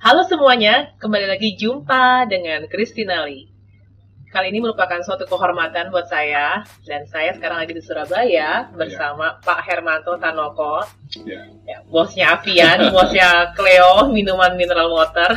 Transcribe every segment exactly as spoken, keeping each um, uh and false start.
Halo semuanya, kembali lagi jumpa dengan Christina Lee. Kali ini merupakan suatu kehormatan buat saya, dan saya sekarang lagi di Surabaya bersama yeah. Pak Hermanto Tanoko, yeah. ya, bosnya Avian, bosnya Cleo, minuman mineral water.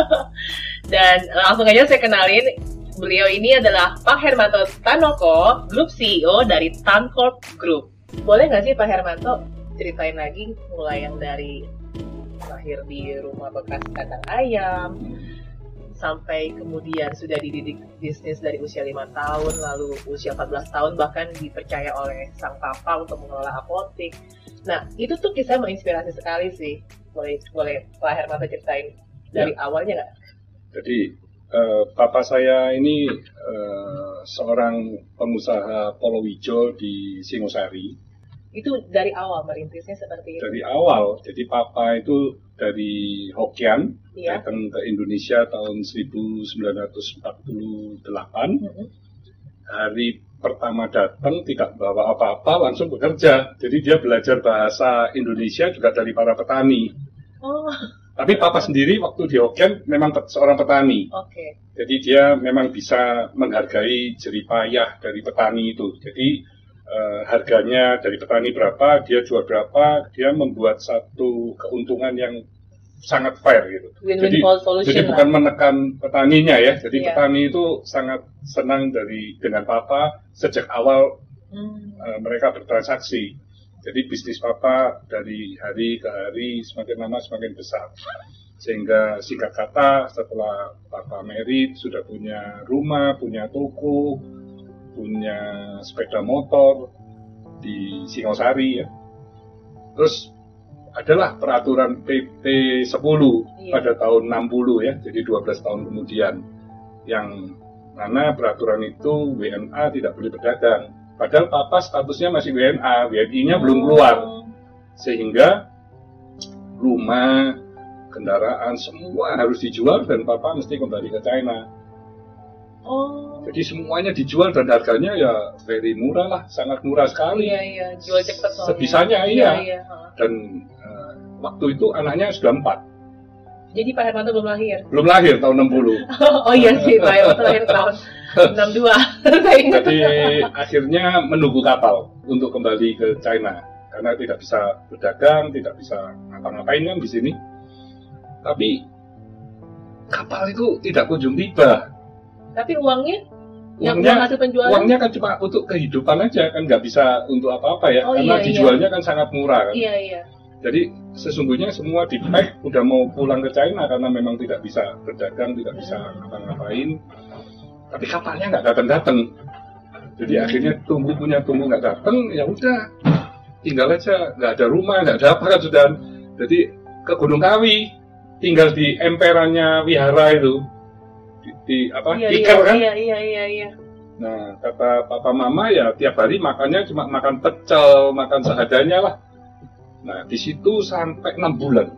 Dan langsung aja saya kenalin, beliau ini adalah Pak Hermanto Tanoko, Group C E O dari Tancorp Group. Boleh nggak sih Pak Hermanto ceritain lagi mulai yang dari lahir di rumah bekas kandang ayam, sampai kemudian sudah dididik bisnis dari usia lima tahun, lalu usia empat belas tahun bahkan dipercaya oleh sang papa untuk mengelola apotek. Nah, itu tuh kisah menginspirasi sekali sih. Boleh, boleh Pak Hermanto ceritain dari ya. awalnya nggak? Jadi, uh, papa saya ini uh, seorang pengusaha Polowijo di Singosari. Itu dari awal merintisnya seperti itu? Dari awal, jadi papa itu dari Hokkien, ya. Datang ke Indonesia tahun seribu sembilan ratus empat puluh delapan. Mm-hmm. Hari pertama datang tidak bawa apa-apa, langsung bekerja. Jadi dia belajar bahasa Indonesia juga dari para petani. Oh. Tapi papa sendiri waktu di Hokkien memang seorang petani. Oke. Okay. Jadi dia memang bisa menghargai jerih payah dari petani itu. Jadi Uh, harganya dari petani berapa, dia jual berapa, dia membuat satu keuntungan yang sangat fair gitu. Win-win jadi, jadi bukan menekan petaninya ya. Jadi yeah. petani itu sangat senang dari dengan papa sejak awal hmm. uh, mereka bertransaksi. Jadi bisnis papa dari hari ke hari semakin lama semakin besar. Sehingga singkat kata setelah papa married sudah punya rumah, punya toko, punya sepeda motor di Singosari ya. Terus adalah peraturan P P sepuluh iya. pada tahun enam puluh ya, jadi dua belas tahun kemudian, yang mana peraturan itu W N A tidak boleh berdagang. Padahal papa statusnya masih W N A, W N I-nya oh. belum keluar. Sehingga rumah, kendaraan semua harus dijual dan papa mesti kembali ke China. Oh. Jadi semuanya dijual dan harganya ya very murah lah, sangat murah sekali. Iya iya, jual cepat soalnya. Sebisanya iya. iya, iya. Dan uh, waktu itu anaknya sudah empat. Jadi Pak Hermanto belum lahir? Belum lahir tahun enam puluh. Oh iya sih, Pak Hermanto lahir tahun enam puluh dua. Jadi akhirnya menunggu kapal untuk kembali ke China karena tidak bisa berdagang, tidak bisa ngapa-ngapain kan di sini. Tapi kapal itu tidak kunjung tiba. Tapi uangnya, yang uangnya, uang hasil penjualan? Uangnya kan cuma untuk kehidupan aja, kan nggak bisa untuk apa-apa ya, oh, karena iya, dijualnya iya. kan sangat murah kan. Iya, iya. Jadi sesungguhnya semua di-pack udah mau pulang ke China karena memang tidak bisa berdagang, tidak bisa ngapa-ngapain. Tapi kapalnya nggak datang-datang. Jadi hmm. akhirnya tunggu punya tunggu nggak datang, ya udah tinggal aja, nggak ada rumah, nggak ada apa kan sudah. Jadi ke Gunung Kawi, tinggal di emperannya wihara itu. Di, di apa iya, tikar iya, kan? Iya iya iya iya. Nah kata papa mama ya tiap hari makannya cuma makan pecel, makan seadanya lah. Nah di situ sampai enam bulan.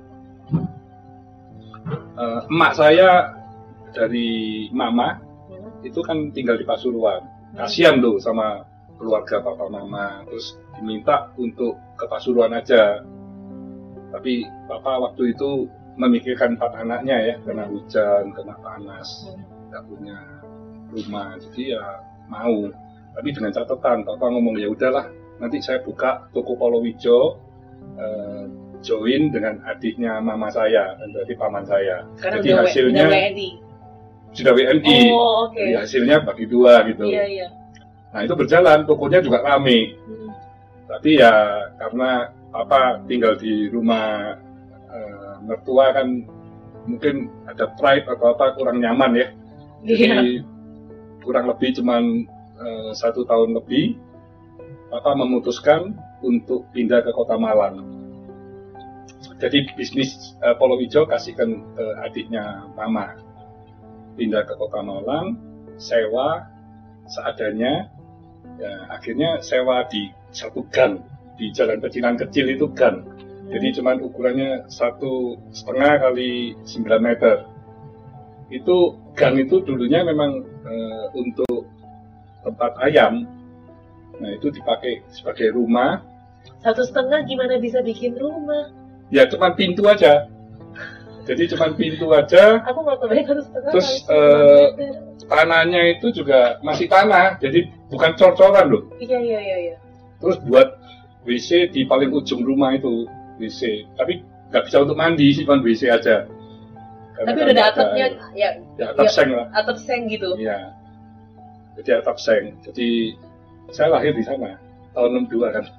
Uh, emak saya dari mama hmm. itu kan tinggal di Pasuruan. Kasihan tuh sama keluarga papa mama, terus diminta untuk ke Pasuruan aja. Tapi papa waktu itu memikirkan empat anaknya ya, kena hujan, kena panas, nggak punya rumah, jadi ya mau. Tapi dengan catatan, papa ngomong ya udahlah, nanti saya buka toko Polowijo, eh, join dengan adiknya mama saya, dan berarti paman saya. Karena jadi udah hasilnya W N I. Sudah W N I. Oh, okay. Jadi hasilnya bagi dua gitu. Iya, iya. Nah itu berjalan, tokonya juga rame. Hmm. Tapi ya karena papa tinggal di rumah mertua kan mungkin ada pride atau apa kurang nyaman ya, jadi yeah. kurang lebih cuman uh, satu tahun lebih, papa memutuskan untuk pindah ke Kota Malang. Jadi bisnis uh, Polowijo kasihkan ke uh, adiknya mama, pindah ke Kota Malang, sewa seadanya, ya, akhirnya sewa di satu gang di Jalan Pecinan kecil itu gang. Jadi cuman ukurannya satu setengah kali sembilan meter. Itu gang itu dulunya memang e, untuk tempat ayam. Nah itu dipakai sebagai rumah. Satu setengah gimana bisa bikin rumah? Ya cuman pintu aja. Jadi cuma pintu aja. Aku mau tambahin satu setengah. Terus eh, tanahnya itu juga masih tanah, jadi bukan cor-coran loh. Iya iya iya. iya. Terus buat W C di paling ujung rumah itu W C, tapi nggak bisa untuk mandi sih, cuma W C aja. Karena tapi udah ada atapnya, ya, ya atap ya, seng lah. Atap seng gitu. Iya. Jadi atap seng. Jadi saya lahir di sana tahun enam puluh dua kan.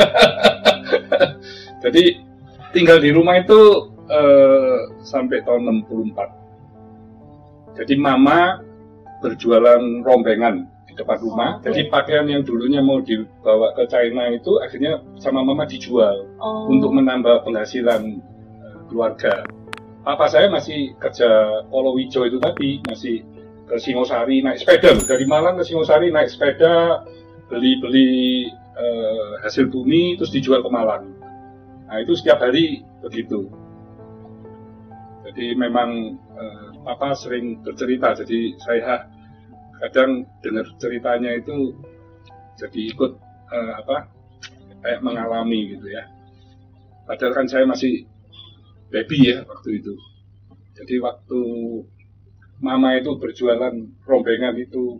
Jadi tinggal di rumah itu eh, sampai tahun enam puluh empat. Jadi mama berjualan rombengan di depan rumah. Oh, okay. Jadi pakaian yang dulunya mau dibawa ke China itu akhirnya sama mama dijual oh. untuk menambah penghasilan eh, keluarga. Papa saya masih kerja Polowijo itu tadi, masih ke Singosari naik sepeda, dari Malang ke Singosari naik sepeda, beli-beli eh, hasil bumi terus dijual ke Malang. Nah itu setiap hari begitu. Jadi memang eh, Papa sering bercerita, jadi saya kadang dengar ceritanya itu jadi ikut eh, apa kayak mengalami gitu ya. Padahal kan saya masih baby ya waktu itu. Jadi waktu mama itu berjualan rombengan itu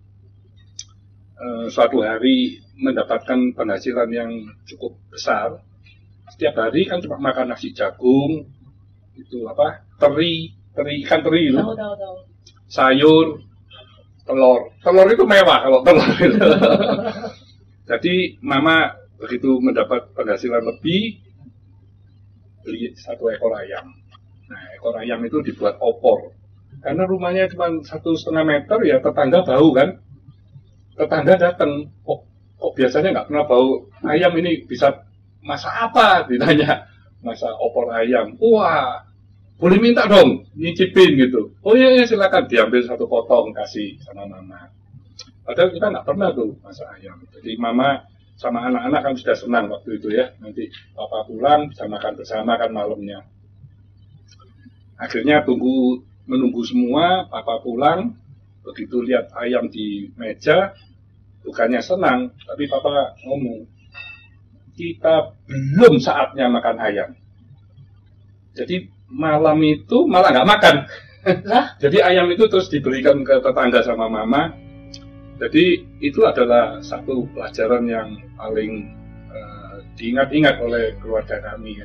eh, suatu hari mendapatkan penghasilan yang cukup besar. Setiap hari kan cuma makan nasi jagung, itu apa? Teri, teri ikan teri itu. Tahu, tahu, tahu. Sayur, telur. Telur itu mewah kalau telur itu. Jadi mama begitu mendapat penghasilan lebih, beli satu ekor ayam. Nah, ekor ayam itu dibuat opor. Karena rumahnya cuma satu setengah meter, ya tetangga bau kan. Tetangga datang, kok, kok biasanya nggak pernah bau ayam ini bisa masak apa? Ditanya, masak opor ayam. Wah, boleh minta dong, nyicipin gitu. Oh iya, iya silakan, diambil satu potong kasih sama mama. Padahal kita nggak pernah tuh masak ayam. Jadi mama sama anak-anak kan sudah senang waktu itu ya, nanti papa pulang bisa makan bersama kan malamnya. Akhirnya tunggu menunggu semua, papa pulang, begitu lihat ayam di meja, bukannya senang, tapi papa ngomong, kita belum saatnya makan ayam. Jadi malam itu malah nggak makan. Jadi ayam itu terus diberikan ke tetangga sama mama. Jadi itu adalah satu pelajaran yang paling uh, diingat-ingat oleh keluarga kami. Ya.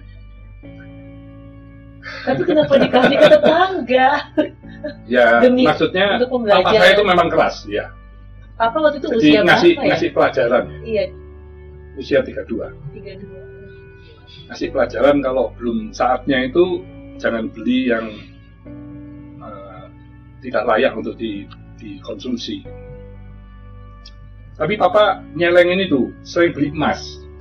Tapi kenapa dikasih ke tetangga? Ya, Demi maksudnya papa saya itu memang keras, ya. Papa waktu itu Jadi usia ngasih, berapa ya? ngasih pelajaran. Iya. Usia tiga puluh dua. tiga puluh dua. Ngasih pelajaran kalau belum saatnya itu jangan beli yang uh, tidak layak untuk di, dikonsumsi. Tapi papa nyelengin itu, sering beli emas.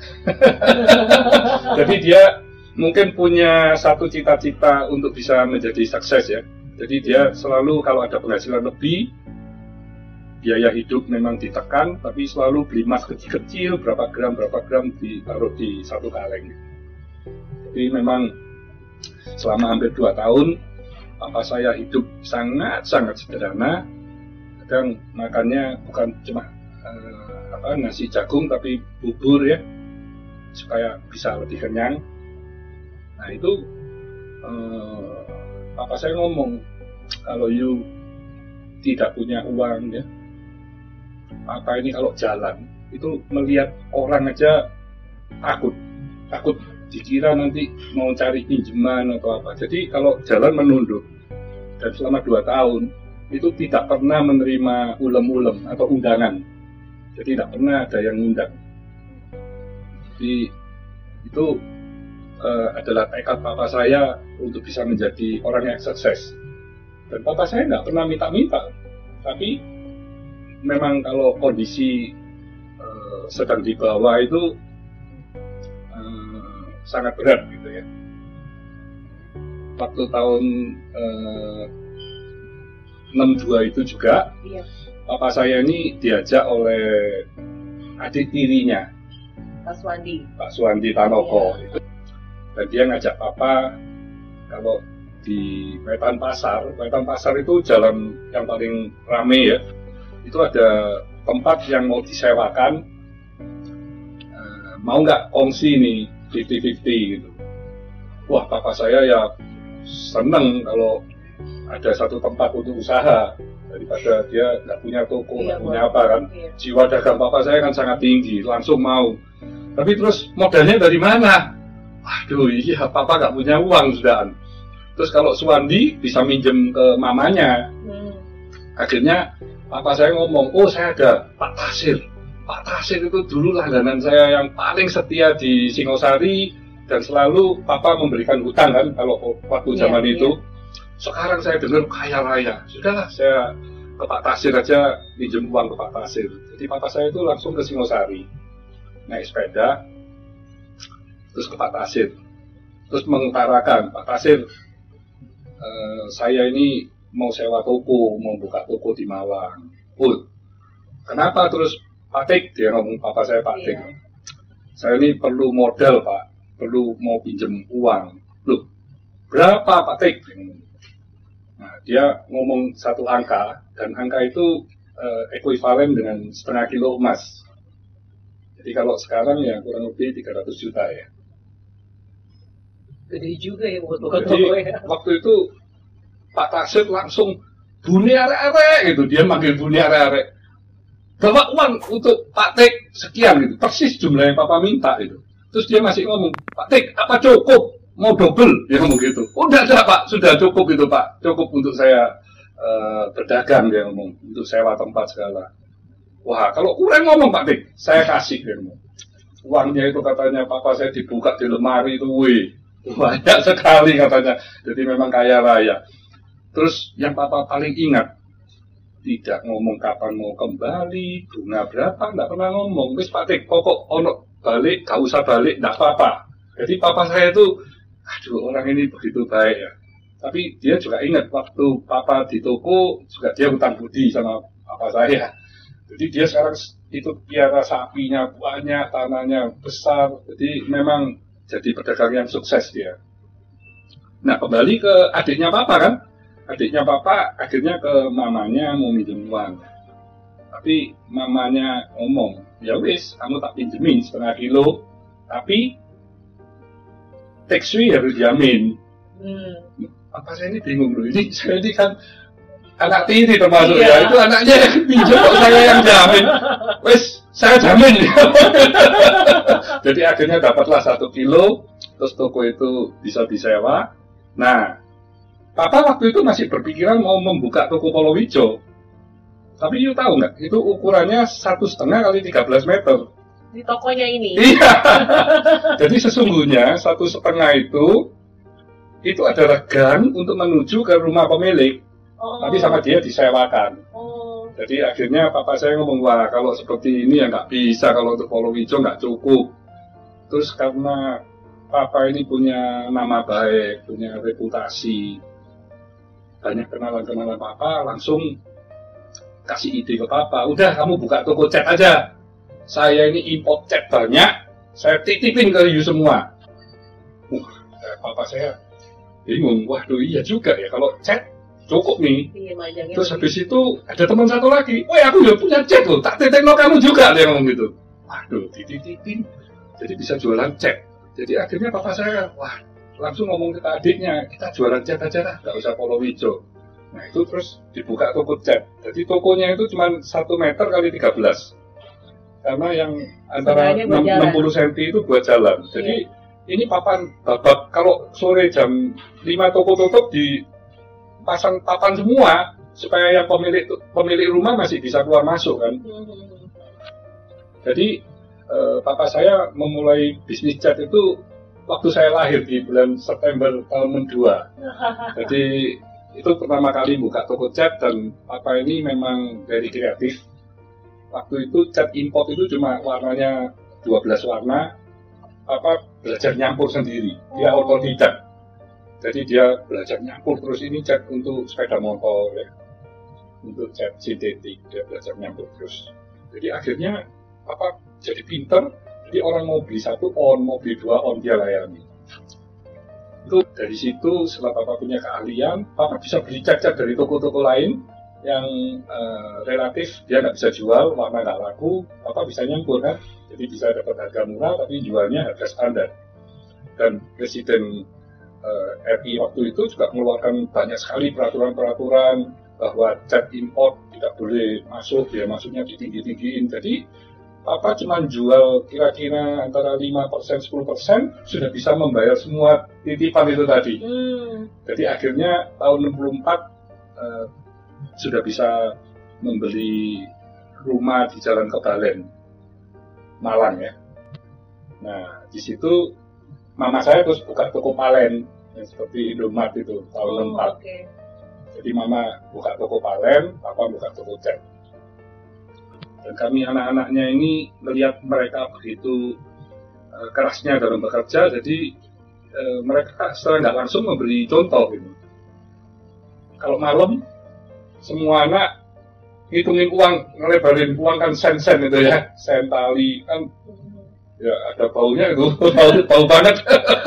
Jadi dia mungkin punya satu cita-cita untuk bisa menjadi sukses ya. Jadi dia selalu kalau ada penghasilan lebih, biaya hidup memang ditekan, tapi selalu beli emas kecil-kecil, berapa gram, berapa gram ditaruh di satu kaleng. Jadi memang selama hampir dua tahun, papa saya hidup sangat-sangat sederhana. Kadang makannya bukan cuma uh, apa, nasi jagung, tapi bubur ya, supaya bisa lebih kenyang. Nah itu uh, papa saya ngomong, kalau you tidak punya uang ya, papa ini kalau jalan itu melihat orang aja takut, takut dikira nanti mau cari pinjaman atau apa. Jadi kalau jalan menunduk, dan selama dua tahun itu tidak pernah menerima ulem-ulem atau undangan. Jadi tidak pernah ada yang undang. Jadi itu Uh, adalah tekad papa saya untuk bisa menjadi orang yang sukses. Dan papa saya nggak pernah minta-minta, tapi memang kalau kondisi uh, sedang di bawah itu uh, sangat berat gitu ya. Waktu tahun uh, enam puluh dua itu juga, iya. Papa saya ini diajak oleh adik tirinya, Pak Suwandi, Pak Suwandi Tanoko. Iya. Itu. Dan dia ngajak papa kalau di Wetan Pasar, Wetan Pasar itu jalan yang paling rame ya. Itu ada tempat yang mau disewakan, uh, mau nggak kongsi nih fifty fifty gitu. Wah, papa saya ya seneng kalau ada satu tempat untuk usaha daripada dia nggak punya toko, nggak iya, punya apa kan. Iya. Jiwa dagang papa saya kan sangat tinggi, langsung mau. Tapi terus modalnya dari mana? Aduh, iya papa nggak punya uang sudah. Terus kalau Suwandi bisa minjem ke mamanya. Hmm. Akhirnya papa saya ngomong, oh saya ada Pak Tasir. Pak Tasir itu dulu langganan saya yang paling setia di Singosari dan selalu papa memberikan hutang kan kalau waktu zaman yeah, itu. Yeah. Sekarang saya dengar kaya raya. Sudahlah, saya ke Pak Tasir aja pinjam uang ke Pak Tasir. Jadi papa saya itu langsung ke Singosari, naik sepeda, terus ke Pak Tasir, terus mengutarakan, Pak Tasir, eh, saya ini mau sewa toko, mau buka toko di Malang. Oh, kenapa terus Pak Tik? Dia ngomong papa saya Pak Tik. Iya. Saya ini perlu modal Pak, perlu mau pinjam uang. Loh, berapa Pak Tik? Nah, dia ngomong satu angka, dan angka itu uh, ekuivalen dengan setengah kilo emas. Jadi kalau sekarang ya kurang lebih tiga ratus juta ya. Gede juga ya buat toko ya. Waktu itu Pak Tasir langsung bunyi arek-arek gitu, dia manggil bunyi arek-arek. Bawa uang untuk Pak Tik sekian gitu, persis jumlah yang papa minta itu. Terus dia masih ngomong, Pak Tik, apa cukup? Mau double, dia ngomong gitu. Oh, enggak ada Pak, sudah cukup gitu Pak, cukup untuk saya uh, berdagang, dia ngomong, untuk sewa tempat segala. Wah, kalau kurang ngomong Pak Dik, saya kasih, dia ngomong. Uangnya itu katanya papa saya dibuka di lemari itu, wih, banyak sekali katanya. Jadi memang kaya raya. Terus yang papa paling ingat, tidak ngomong kapan mau kembali, bunga berapa, enggak pernah ngomong. Wis Pak Dik, pokok ono balik, gak usah balik, enggak apa-apa. Jadi papa saya itu, aduh orang ini begitu baik ya. Tapi dia juga ingat waktu papa di toko juga dia hutang budi sama papa saya. Jadi dia sekarang itu piara sapinya banyak, tanahnya besar. Jadi memang jadi pedagang yang sukses dia. Nah kembali ke adiknya papa kan. Adiknya papa akhirnya ke mamanya mau minjem uang. Tapi mamanya ngomong, ya wis kamu tak pinjemin setengah kilo. Tapi tax-free harus dijamin. Hmm. Apa saya ini bingung loh. Ini saya ini kan anak tiri termasuk iya. Ya. Itu anaknya yang pinjam kok saya yang jamin. Wes saya jamin. Jadi akhirnya dapatlah satu kilo. Terus toko itu bisa disewa. Nah, papa waktu itu masih berpikiran mau membuka toko Polowijo. Tapi you tahu nggak? Itu ukurannya satu setengah kali tiga belas meter. Di tokonya ini. Iya. Jadi sesungguhnya satu setengah itu itu adalah gang untuk menuju ke rumah pemilik. Oh. Tapi sama dia disewakan. Oh. Jadi akhirnya papa saya ngomong, wah kalau seperti ini ya nggak bisa, kalau untuk Polowijo nggak cukup. Terus karena papa ini punya nama baik, punya reputasi, banyak kenalan-kenalan papa, langsung kasih ide ke papa, udah kamu buka toko cat aja. Saya ini import cat banyak, saya titipin ke you semua. Uh, papa saya bingung, waduh iya juga ya, kalau cat cukup nih. Iya, terus habis itu ada teman satu lagi, woi aku udah punya cat loh, tak titipin kamu juga, dia ngomong gitu. Waduh, titipin, jadi bisa jualan cat. Jadi akhirnya papa saya, wah langsung ngomong ke adiknya, kita jualan cat aja lah, gak usah Polowijo. Nah itu terus dibuka toko cat. Jadi tokonya itu cuma satu meter kali tiga belas. Karena yang antara enam puluh sentimeter itu buat jalan. Jadi yeah. Ini papan babak, kalau sore jam lima toko tutup dipasang papan semua supaya yang pemilik pemilik rumah masih bisa keluar masuk kan. Mm-hmm. Jadi eh, papa saya memulai bisnis cat itu waktu saya lahir di bulan September tahun dua. Jadi itu pertama kali buka toko cat dan papa ini memang dari kreatif. Waktu itu cat import itu cuma warnanya dua belas warna, apa belajar nyampur sendiri, dia otodidak. Jadi dia belajar nyampur terus ini cat untuk sepeda motor ya, untuk cat sintetik dia belajar nyampur terus. Jadi akhirnya apa jadi pinter, jadi orang mau beli satu on, mau beli dua on dia layani. Itu dari situ setelah papa punya keahlian, papa bisa beli cat-cat dari toko-toko lain yang uh, relatif dia nggak bisa jual, warna nggak laku, papa bisa nyampur kan, jadi bisa dapat harga murah tapi jualnya harga standar. Dan presiden uh, R I waktu itu juga mengeluarkan banyak sekali peraturan-peraturan bahwa cat import tidak boleh masuk, ya masuknya ditinggi-tinggiin. Jadi Papa cuma jual kira-kira antara lima persen sepuluh persen sudah bisa membayar semua titipan itu tadi. Hmm. Jadi akhirnya tahun enam puluh empat uh, sudah bisa membeli rumah di Jalan Kebalen, Malang ya. Nah di situ mama saya terus buka toko palen yang seperti Indomaret itu tahun enam puluh empat. Oh, okay. Jadi mama buka toko palen, papa buka toko cat. Dan kami anak-anaknya ini melihat mereka begitu uh, kerasnya dalam bekerja, jadi uh, mereka secara nggak langsung memberi contoh gitu. Kalau malam semua anak ngitungin uang, ngelebarin uang kan sen-sen itu ya, sen tali kan, ya ada baunya itu, bau, bau banget.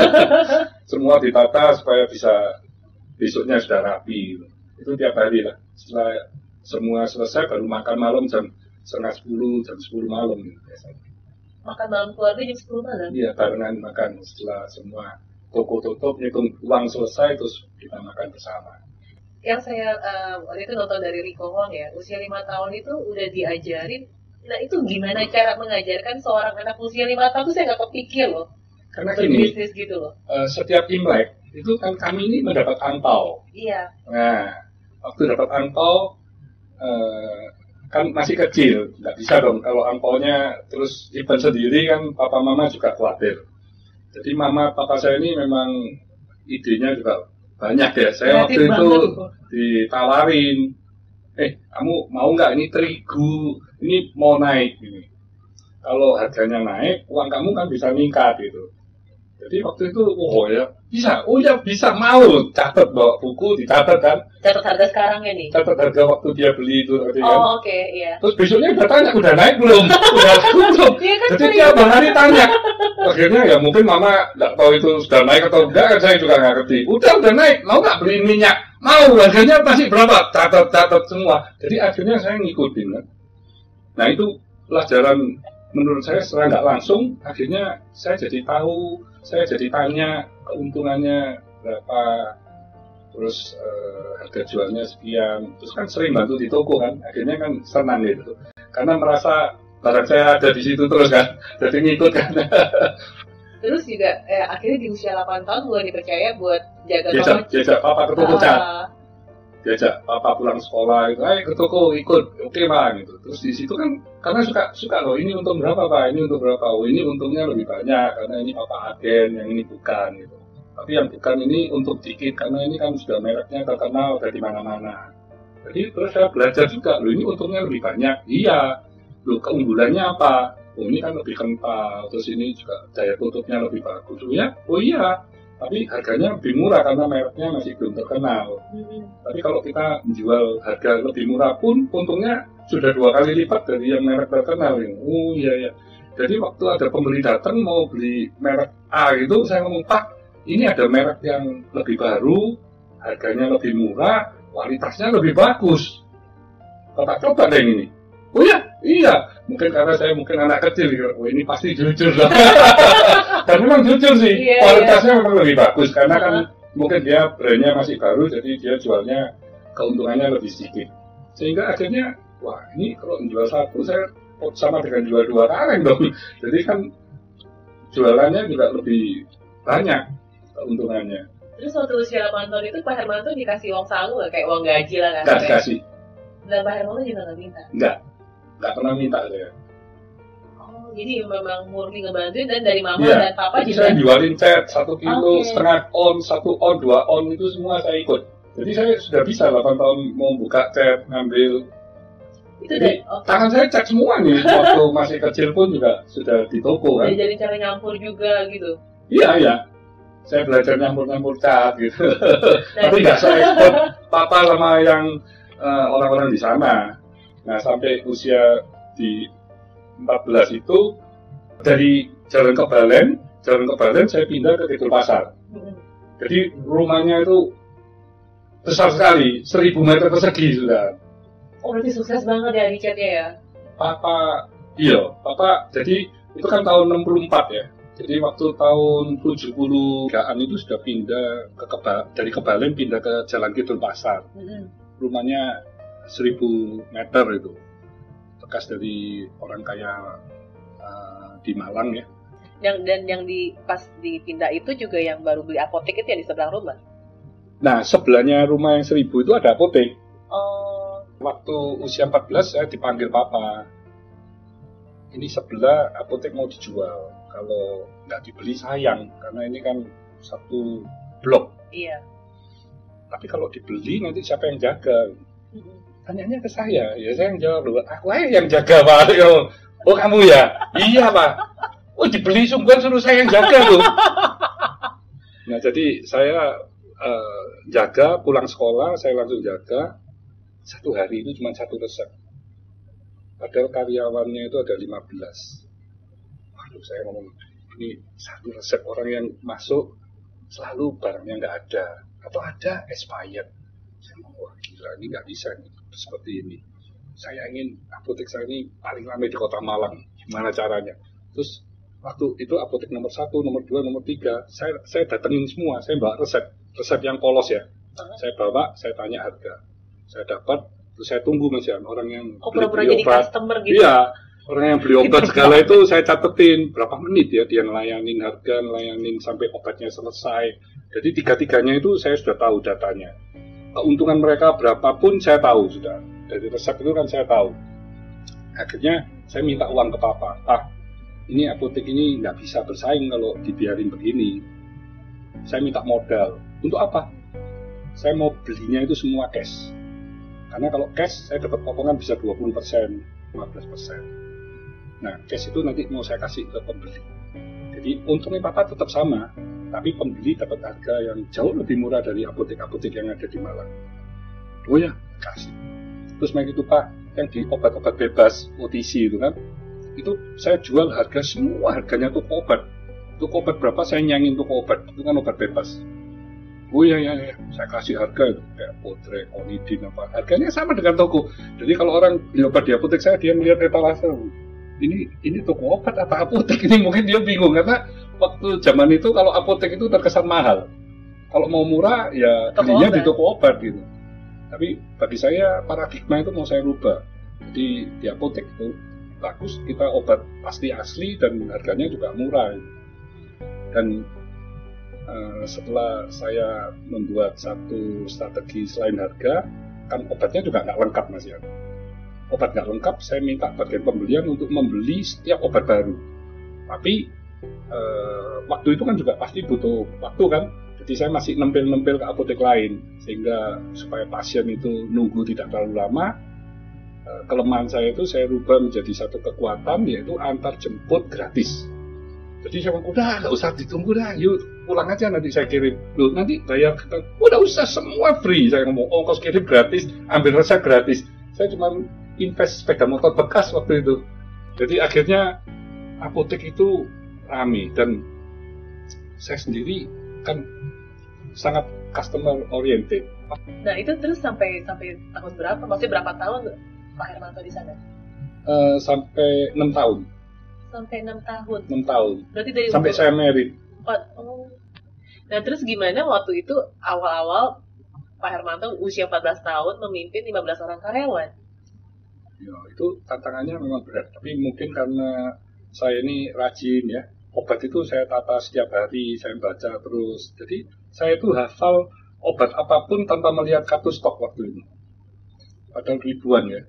Semua ditata supaya bisa besoknya sudah rapi. Gitu. Itu tiap hari lah. Setelah semua selesai baru makan malam jam setengah sepuluh, jam sepuluh malam gitu biasanya. Makan malam keluarga jam sepuluh malam? Iya, barengan makan setelah semua toko tutup, ngitung uang selesai terus kita makan bersama. Yang saya uh, waktu itu nonton dari Rico Hong ya, usia lima tahun itu udah diajarin. Nah itu gimana cara mengajarkan seorang anak usia lima tahun itu saya nggak kepikir loh. Karena gini, bisnis gitu loh. Uh, setiap Imlek itu kan kami ini mendapat angpau. Iya. Nah, waktu dapat angpau uh, kan masih kecil, nggak bisa dong kalau angpaunya terus simpan sendiri kan papa mama juga khawatir. Jadi mama papa saya ini memang idenya juga banyak ya. Saya waktu itu ditawarin, eh kamu mau nggak ini terigu, ini mau naik ini. Kalau harganya naik, uang kamu kan bisa meningkat gitu. Jadi waktu itu, oh ya bisa, oh ya bisa, mau catat bawa buku, dicatat kan. Catat harga sekarang ya nih? Catat harga waktu dia beli itu. Kan. Oh oke, okay, iya. Terus besoknya udah tanya, udah naik belum? Udah laku belum? Iya kan, jadi tiap hari tanya. Akhirnya ya mungkin mama nggak tahu itu sudah naik atau enggak, kan saya juga nggak ngerti. Udah, udah naik, mau nggak beli minyak? Mau, harganya masih berapa? Catat-catat semua. Jadi akhirnya saya ngikutin kan. Nah itu pelajaran menurut saya secara nggak langsung, akhirnya saya jadi tahu, saya jadi tanya keuntungannya berapa, terus eh, harga jualnya sekian, terus kan sering bantu di toko kan, akhirnya kan senang gitu, karena merasa barang saya ada di situ terus kan, jadi ngikut kan. Terus juga eh, akhirnya di usia delapan tahun gue dipercaya buat jaga toko. Jajak papa ke toko cat. Uh, diajak papa pulang sekolah itu, ayo ke toko ikut, oke pak gitu. Terus di situ kan karena suka suka loh, ini untung berapa pak, ini untung berapa, oh ini untungnya lebih banyak karena ini papa agen, yang ini bukan gitu. Tapi yang bukan ini untuk dikit karena ini kan sudah mereknya terkenal dari mana-mana. Jadi terus saya belajar juga, loh ini untungnya lebih banyak, iya. Loh keunggulannya apa? Oh ini kan lebih kental, terus ini juga daya tutupnya lebih bagus, oh ya, oh iya. Tapi harganya lebih murah karena mereknya masih belum terkenal. Hmm. Tapi kalau kita menjual harga lebih murah pun, untungnya sudah dua kali lipat dari yang merek terkenal. Oh iya ya. Jadi waktu ada pembeli datang mau beli merek A itu, saya ngomong, Pak, ini ada merek yang lebih baru, harganya lebih murah, kualitasnya lebih bagus. Bapak coba deh ini. Oh iya, iya. Mungkin karena saya mungkin anak kecil, oh ini pasti jujur lah. Dan memang jujur sih, yeah, kualitasnya yeah. memang lebih bagus karena uh-huh. kan mungkin dia brandnya masih baru, jadi dia jualnya keuntungannya lebih sedikit. Sehingga akhirnya, wah ini kalau menjual satu saya sama dengan jual dua kaleng dong. Jadi kan jualannya juga lebih banyak keuntungannya. Terus waktu usia delapan tahun itu Pak Hermanto dikasih uang saku nggak? Kayak uang gaji lah kan? Nggak dikasih. Dan Pak Hermanto juga nggak minta? Nggak, nggak pernah minta saya. Jadi memang murni ngebantuin dan dari mama ya, dan papa juga. Saya jualin cat satu kilo, okay. setengah on, satu on, dua on itu semua saya ikut. Jadi saya sudah bisa delapan tahun mau buka cat, ngambil. Itu jadi okay. tangan saya cat semua nih. Waktu masih kecil pun juga sudah di toko kan. Jadi cara nyampur juga gitu. Iya iya. Saya belajar nyampur-nyampur cat gitu. Tapi nggak saya ikut papa sama yang uh, orang-orang di sana. Nah sampai usia di empat belas itu dari Jalan Kebalen, Jalan Kebalen saya pindah ke Kidul Pasar. Jadi rumahnya itu besar sekali, seribu meter persegi sudah. Oh berarti sukses banget ya di catnya ya? Papa, iya, Papa. Jadi itu kan tahun enam puluh empat ya. Jadi waktu tahun tujuh puluhan itu sudah pindah ke Keba, dari Kebalen pindah ke Jalan Kidul Pasar. Mm-hmm. Rumahnya seribu meter itu. Bekas dari orang kaya uh, di Malang ya. Yang dan yang di pas dipindah itu juga yang baru beli apotek itu yang di sebelah rumah. Nah, sebelahnya rumah yang seribu itu ada apotek. Oh. Waktu usia empat belas saya dipanggil papa. Ini sebelah apotek mau dijual. Kalau nggak dibeli sayang, karena ini kan satu blok. Iya. Tapi kalau dibeli nanti siapa yang jaga? Mm-hmm. Tanyanya ke saya, ya saya yang jawab loh. Aku aja yang jaga Pak. Oh kamu ya? Iya Pak. Oh dibeli sungguhan suruh saya yang jaga loh. Nah jadi saya uh, jaga, pulang sekolah saya langsung jaga. Satu hari itu cuma satu resep. Padahal karyawannya itu ada lima belas. Waduh, saya ngomong, ini satu resep orang yang masuk selalu barangnya nggak ada. Atau ada expired. Saya ngomong, wah gila, ini nggak bisa nih, seperti ini. Saya ingin apotek saya ini paling ramai di kota Malang. Gimana caranya? Terus waktu itu apotek nomor satu, nomor dua, nomor tiga, saya, saya datengin semua. Saya bawa resep, resep yang polos ya. Saya bawa, saya tanya harga. Saya dapat, terus saya tunggu Mas Yan, orang yang oh, beli, beli jadi obat. Customer gitu. Iya, orang yang beli obat segala itu saya catetin berapa menit ya dia ngelayanin harga, ngelayanin sampai obatnya selesai. Jadi tiga-tiganya itu saya sudah tahu datanya. Keuntungan mereka berapapun saya tahu sudah. Dari resep itu kan saya tahu. Akhirnya saya minta uang ke papa. Pak, ini apotek ini nggak bisa bersaing kalau dibiarin begini. Saya minta modal. Untuk apa? Saya mau belinya itu semua cash. Karena kalau cash saya dapat potongan bisa dua puluh persen, lima belas persen. Nah, cash itu nanti mau saya kasih ke pembeli. Jadi untungnya papa tetap sama, tapi pembeli dapat harga yang jauh lebih murah dari apotek-apotek yang ada di Malang. Oh ya, kasih. Terus main itu Pak, yang di obat-obat bebas, O T C itu kan, itu saya jual harga semua harganya tuh obat. Tuh obat berapa saya nyangin tuh obat, itu kan obat bebas. Oh iya, iya, iya, saya kasih harga itu, kayak Potre, Onidin, apa. Harganya sama dengan toko. Jadi kalau orang beli obat di apotek saya, dia melihat etalase. Ini ini toko obat atau apotek? Ini mungkin dia bingung, karena waktu zaman itu kalau apotek itu terkesan mahal. Kalau mau murah, ya belinya di toko obat gitu. Tapi bagi saya, paradigma itu mau saya rubah. Jadi di apotek itu bagus, kita obat pasti asli dan harganya juga murah. Dan Uh, setelah saya membuat satu strategi selain harga, kan obatnya juga nggak lengkap Mas ya. Obat nggak lengkap, saya minta bagian pembelian untuk membeli setiap obat baru. Tapi uh, waktu itu kan juga pasti butuh waktu kan. Jadi saya masih nempel-nempel ke apotek lain, sehingga supaya pasien itu nunggu tidak terlalu lama. Uh, kelemahan saya itu saya rubah menjadi satu kekuatan, yaitu antar jemput gratis. Jadi saya bilang, udah nggak usah ditunggu dah, yuk pulang aja nanti saya kirim. Loh nanti bayar, udah usah semua free. Saya ngomong, ongkos kirim gratis, ambil resep gratis. Saya cuma invest sepeda motor bekas waktu itu. Jadi akhirnya apotek itu rame dan saya sendiri kan sangat customer oriented. Nah itu terus sampai sampai tahun berapa? Maksudnya berapa tahun Pak Hermanto di sana? Uh, sampai enam tahun. Sampai enam tahun. enam tahun. Berarti dari sampai saya married. Oh. Nah, terus gimana waktu itu awal-awal Pak Hermanto usia empat belas tahun memimpin lima belas orang karyawan? Ya, itu tantangannya memang berat, tapi mungkin karena saya ini rajin ya. Obat itu saya tata setiap hari, saya baca terus. Jadi, saya itu hafal obat apapun tanpa melihat kartu stok waktu itu. Padahal ribuan ya.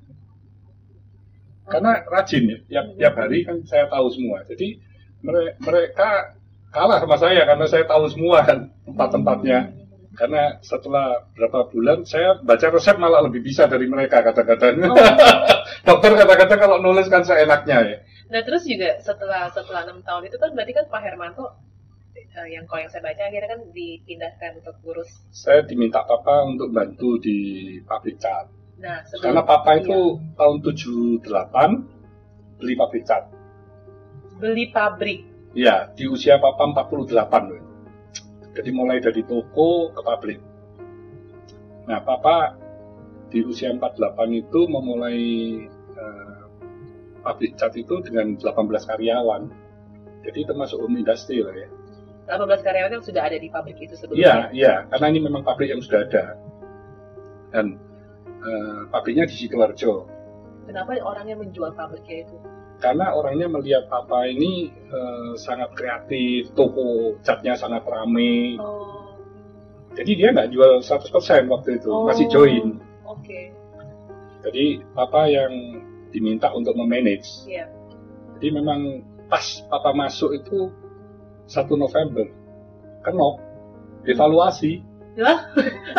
Karena rajin ya, tiap, tiap hari kan saya tahu semua. Jadi mereka kalah sama saya karena saya tahu semua kan tempat-tempatnya. Karena setelah berapa bulan saya baca resep malah lebih bisa dari mereka kadang-kadang. Oh. Dokter kadang-kadang kalau nulis kan seenaknya ya. Nah terus juga setelah setelah enam tahun itu kan berarti kan Pak Hermanto yang kalau yang saya baca akhirnya kan dipindahkan untuk ngurus. Saya diminta papa untuk bantu di pabrik cat. Nah, karena papa itu iya. tahun tujuh puluh delapan beli pabrik cat. Beli pabrik? Iya, di usia papa empat puluh delapan. Jadi mulai dari toko ke pabrik. Nah, papa di usia empat puluh delapan itu memulai uh, pabrik cat itu dengan delapan belas karyawan. Jadi termasuk home industry lah ya. delapan belas karyawan yang sudah ada di pabrik itu sebelumnya? Iya, iya, karena ini memang pabrik yang sudah ada. Dan uh, pabriknya di Sidoarjo. Kenapa orangnya menjual pabriknya itu? Karena orangnya melihat papa ini uh, sangat kreatif, toko catnya sangat ramai. Oh. Jadi dia nggak jual seratus persen waktu itu, oh. masih join. Oke. Okay. Jadi papa yang diminta untuk memanage. Yeah. Jadi memang pas papa masuk itu satu November, kenok, evaluasi. Ya?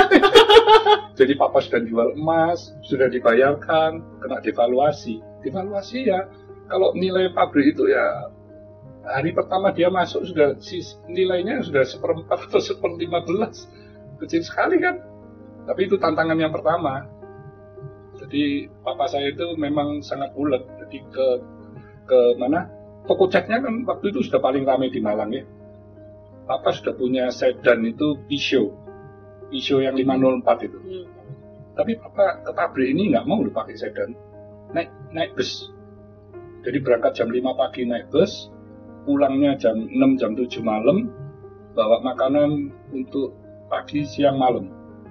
Jadi papa sudah jual emas, sudah dibayarkan, kena devaluasi. Devaluasi ya, kalau nilai pabrik itu ya hari pertama dia masuk sudah nilainya sudah seperempat atau seperlima belas, kecil sekali kan. Tapi itu tantangan yang pertama. Jadi papa saya itu memang sangat ulet. Jadi ke ke mana? Toko catnya kan waktu itu sudah paling ramai di Malang ya. Papa sudah punya sedan itu Peugeot, Peugeot yang lima nol empat itu. Hmm. Tapi papa ke pabrik ini nggak mau dipakai sedan, naik naik bus. Jadi berangkat jam lima pagi naik bus, pulangnya jam enam jam tujuh malam, bawa makanan untuk pagi siang malam.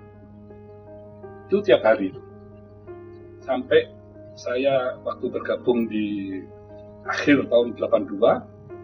Itu tiap hari. Sampai saya waktu bergabung di akhir tahun delapan puluh dua,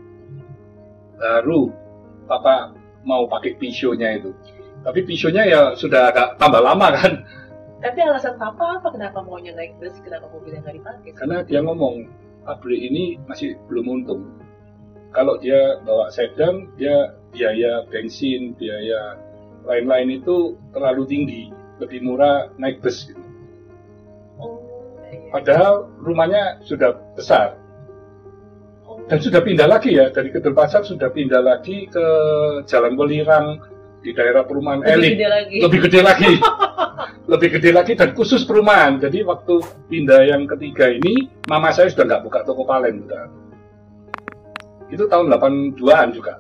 baru papa mau pakai Peugeot-nya itu. Tapi Peugeot-nya ya sudah agak tambah lama kan. Tapi alasan papa apa kenapa maunya naik bus, kenapa mobilnya nggak dipakai? Karena dia ngomong, pabrik ini masih belum untung. Kalau dia bawa sedan, dia biaya bensin, biaya lain-lain itu terlalu tinggi. Lebih murah naik bus gitu. Oh, iya. Padahal rumahnya sudah besar. Dan sudah pindah lagi ya, dari Kedelpasar sudah pindah lagi ke Jalan Welirang di daerah perumahan lebih elit. Gede lagi. Lebih gede lagi. Lebih gede lagi dan khusus perumahan. Jadi waktu pindah yang ketiga ini, mama saya sudah nggak buka toko palen. Udah. Itu tahun delapan puluh dua-an juga.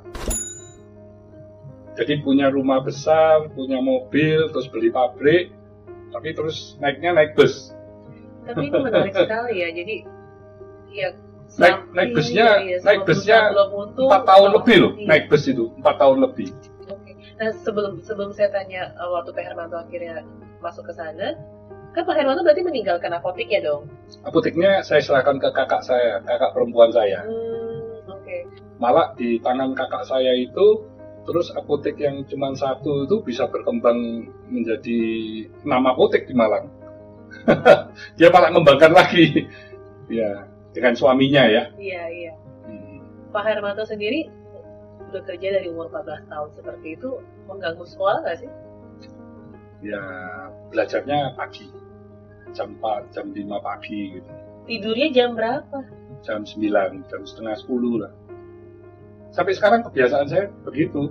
Jadi punya rumah besar, punya mobil, terus beli pabrik, tapi terus naiknya naik bus. Tapi itu menarik sekali ya, jadi ya naik naik busnya iya, iya, naik busnya empat tahun lebih loh, iya. Naik bus itu empat tahun lebih. Oke. Nah sebelum sebelum saya tanya waktu Pak Hermanto akhirnya masuk ke sana, kan Pak Hermanto berarti meninggalkan apotek ya dong? Apoteknya saya serahkan ke kakak saya, kakak perempuan saya. Hmm, Oke. Okay. Malah di tangan kakak saya itu, terus apotek yang cuma satu itu bisa berkembang menjadi enam apotek di Malang. Dia malah mengembangkan lagi, ya. Dengan suaminya ya. Iya, iya. Hmm. Pak Hermanto sendiri bekerja dari umur empat belas tahun seperti itu, mengganggu sekolah nggak sih? Ya, belajarnya pagi. Jam empat, jam lima pagi gitu. Tidurnya jam berapa? Jam sembilan, jam setengah sepuluh lah. Sampai sekarang kebiasaan saya begitu.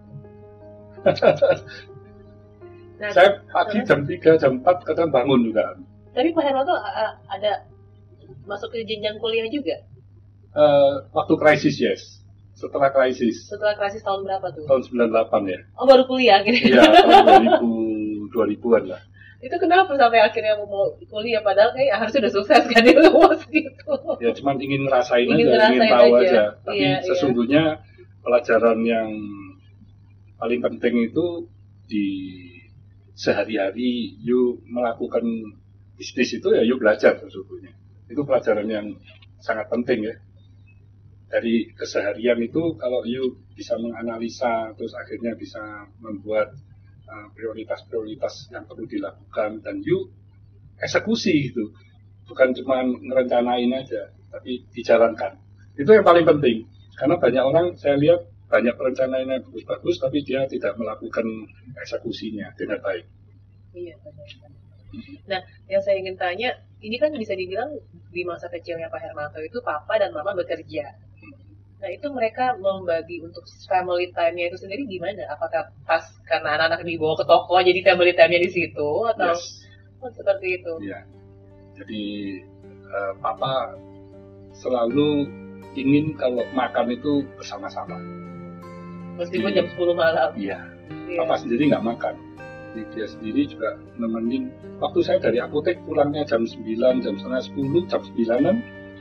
Nah, saya pagi uh, jam tiga, jam empat kadang bangun juga. Tapi Pak Hermanto uh, ada masuk ke jenjang kuliah juga? Uh, waktu krisis, yes. Setelah krisis. Setelah krisis tahun berapa tuh? Tahun sembilan puluh delapan ya. Oh, baru kuliah akhirnya? Iya, tahun dua ribu, dua ribuan lah. Itu kenapa sampai akhirnya mau kuliah? Padahal kayak harusnya udah sukses kan di luas gitu. Ya, cuma ingin ngerasain ingin aja, ngerasain ingin tahu aja. aja. Tapi iya, sesungguhnya iya. Pelajaran yang paling penting itu di sehari-hari you melakukan bisnis itu ya you belajar sesungguhnya. Itu pelajaran yang sangat penting ya. Dari keseharian itu kalau you bisa menganalisa terus akhirnya bisa membuat uh, prioritas-prioritas yang perlu dilakukan dan you eksekusi gitu. Bukan cuma ngerencanain aja, tapi dijalankan. Itu yang paling penting. Karena banyak orang saya lihat banyak perencanaan yang bagus-bagus tapi dia tidak melakukan eksekusinya dengan baik. Iya, benar. Nah, yang saya ingin tanya, ini kan bisa dibilang di masa kecilnya Pak Hermanto itu papa dan mama bekerja. Nah, itu mereka membagi untuk family time-nya itu sendiri gimana? Apakah pas karena anak-anak dibawa ke toko jadi family time-nya di situ atau yes. oh, seperti itu? Iya. Jadi uh, papa selalu ingin kalau makan itu bersama-sama. Meskipun jam sepuluh malam. Iya. iya. Papa sendiri nggak makan. Dia sendiri juga nemenin. Waktu saya dari apotek pulangnya jam sembilan, jam setengah sepuluh, jam sembilanan,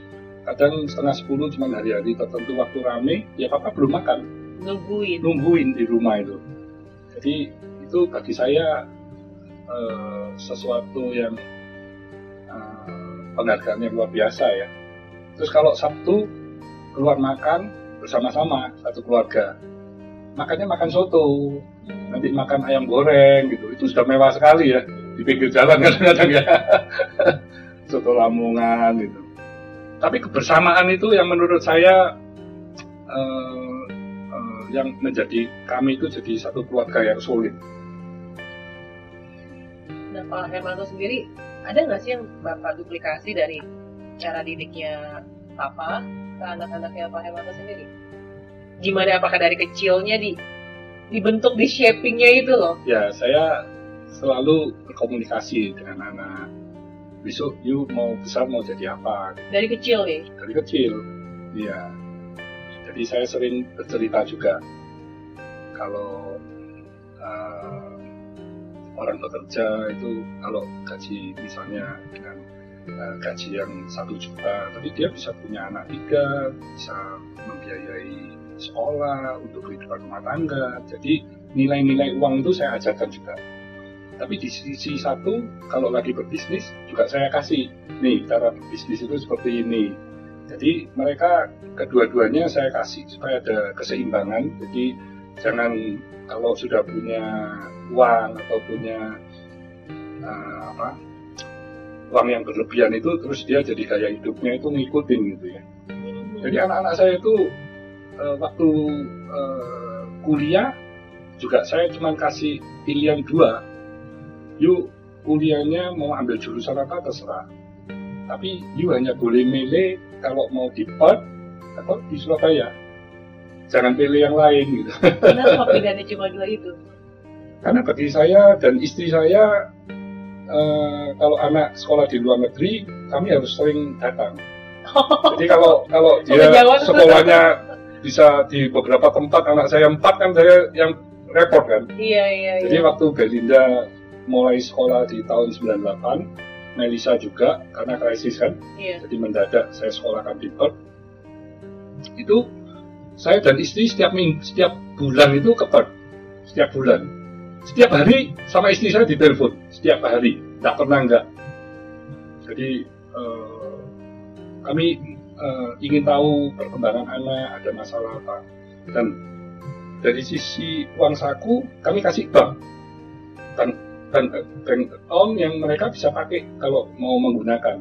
kadang setengah sepuluh cuma hari-hari tertentu waktu rame, ya papa belum makan. Nungguin. Nungguin di rumah itu. Jadi itu bagi saya uh, sesuatu yang uh, penghargaan yang luar biasa ya. Terus kalau Sabtu keluar makan bersama-sama satu keluarga, makannya makan soto, nanti makan ayam goreng gitu, itu sudah mewah sekali ya di pinggir jalan kadang-kadang ya. Soto Lamongan gitu. Tapi kebersamaan itu yang menurut saya uh, uh, yang menjadi kami itu jadi satu keluarga yang solid. Nah, Pak Hermanto sendiri ada nggak sih yang Bapak duplikasi dari cara didiknya Papa ke anak-anaknya Pak Hermanto sendiri? Gimana, apakah dari kecilnya di dibentuk, di shapingnya itu loh? Ya, saya selalu berkomunikasi dengan anak. Besok you mau besar mau jadi apa? Dari kecil nih? Dari kecil, iya. Jadi saya sering bercerita juga kalau uh, orang bekerja itu kalau gaji misalnya dengan uh, gaji yang satu juta, tapi dia bisa punya anak tiga, bisa membiayai sekolah untuk kehidupan rumah tangga. Jadi nilai-nilai uang itu saya ajarkan juga. Tapi di sisi satu, kalau lagi berbisnis juga saya kasih, nih cara berbisnis itu seperti ini. Jadi mereka kedua-duanya saya kasih supaya ada keseimbangan. Jadi jangan kalau sudah punya uang atau punya uh, apa uang yang berlebihan itu terus dia jadi gaya hidupnya itu ngikutin gitu ya. Jadi anak-anak saya itu uh, waktu uh, kuliah juga saya cuma kasih pilihan dua. You kuliahnya mau ambil jurusan apa terserah, tapi you hanya boleh milih kalau mau di Perth atau di Surabaya, jangan pilih yang lain gitu. Kenapa pilihannya cuma dua itu? Karena bagi saya dan istri saya uh, kalau anak sekolah di luar negeri kami harus sering datang. Jadi kalau kalau dia sekolahnya bisa di beberapa tempat, anak saya empat kan saya yang repot kan. Iya iya. Jadi iya. waktu Belinda mulai sekolah di tahun sembilan puluh delapan, Melisa juga karena krisis kan, iya. Jadi mendadak saya sekolahkan di Perth. Itu saya dan istri setiap minggu, setiap bulan itu ke Perth, setiap bulan, setiap hari sama istri saya ditelepon, setiap hari, tidak pernah enggak. Jadi uh, kami uh, ingin tahu perkembangan anak, ada masalah apa, dan dari sisi uang saku kami kasih bank. Dan dan bank account yang mereka bisa pakai kalau mau menggunakan.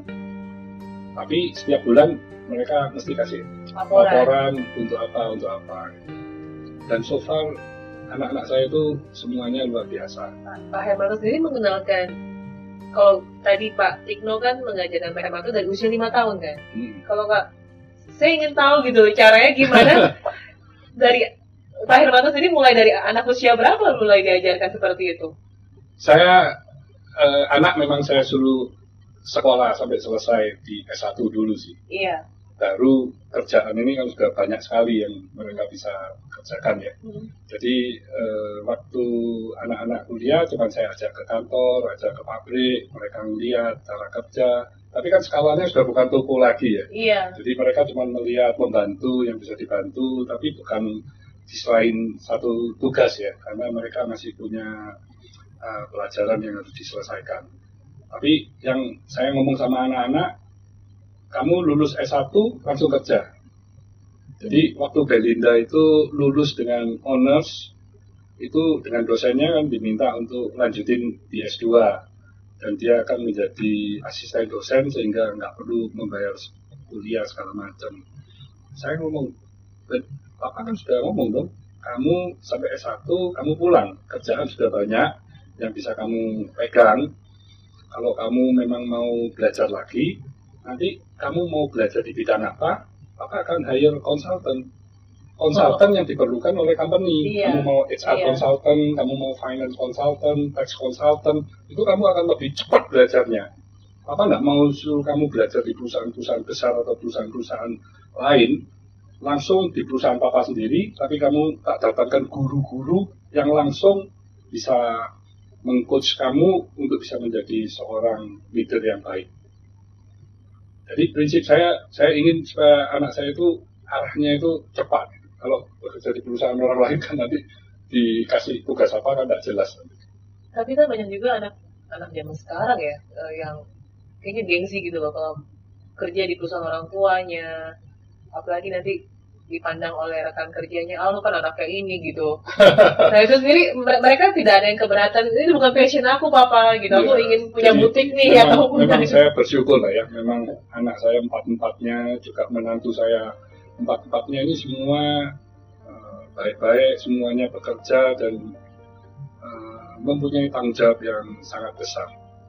Tapi setiap bulan mereka mesti kasih laporan, laporan untuk apa, untuk apa. Dan so far anak-anak saya itu semuanya luar biasa. Pak Hermanto sendiri mengenalkan, kalau tadi Pak Tikno kan mengajarkan Pak Hermanto dari usia lima tahun kan? Hmm. Kalau Kak, saya ingin tahu gitu caranya gimana dari Pak Hermanto sendiri mulai dari anak usia berapa mulai diajarkan seperti itu? Saya eh, anak memang saya suruh sekolah sampai selesai di S satu dulu sih. Iya. Baru kerjaan ini kan sudah banyak sekali yang mereka bisa kerjakan ya. Hmm. Jadi eh, waktu anak-anak kuliah cuma saya ajak ke kantor, ajak ke pabrik, mereka melihat cara kerja. Tapi kan skalanya sudah bukan toko lagi ya. Iya. Jadi mereka cuma melihat membantu yang bisa dibantu, tapi bukan selain satu tugas ya, karena mereka masih punya Uh, pelajaran yang harus diselesaikan. Tapi yang saya ngomong sama anak-anak, kamu lulus S satu langsung kerja. Jadi waktu Belinda itu lulus dengan honors, itu dengan dosennya kan diminta untuk lanjutin di S dua. Dan dia akan menjadi asisten dosen sehingga nggak perlu membayar kuliah segala macam. Saya ngomong, Papa kan sudah ngomong dong, kamu sampai S satu, kamu pulang, kerjaan sudah banyak yang bisa kamu pegang. Kalau kamu memang mau belajar lagi, nanti kamu mau belajar di bidang apa, maka akan hire consultant. Consultant oh. yang diperlukan oleh company. Iya. Kamu mau H R iya. consultant, kamu mau finance consultant, tax consultant, itu kamu akan lebih cepat belajarnya. Papa nggak mau suruh kamu belajar di perusahaan-perusahaan besar atau perusahaan-perusahaan lain, langsung di perusahaan Papa sendiri, tapi kamu tak datangkan guru-guru yang langsung bisa meng-coach kamu untuk bisa menjadi seorang leader yang baik. Jadi prinsip saya, saya ingin supaya anak saya itu arahnya itu cepat. Kalau bekerja di perusahaan orang lain kan nanti dikasih tugas apa kan tidak jelas. Tapi kan banyak juga anak anak zaman sekarang ya yang kayaknya gengsi gitu loh kalau kerja di perusahaan orang tuanya, apalagi nanti dipandang oleh rekan kerjanya, ah lu kan anak kayak ini gitu. Nah itu sendiri mereka tidak ada yang keberatan, ini bukan passion aku papa gitu, aku ya, ingin punya butik nih. Memang, atau memang saya bersyukur lah ya, memang anak saya empat-empatnya, juga menantu saya empat-empatnya ini semua uh, baik-baik, semuanya bekerja dan uh, mempunyai tanggung jawab yang sangat besar.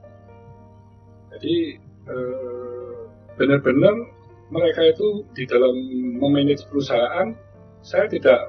Jadi uh, benar-benar mereka itu di dalam memanage perusahaan, saya tidak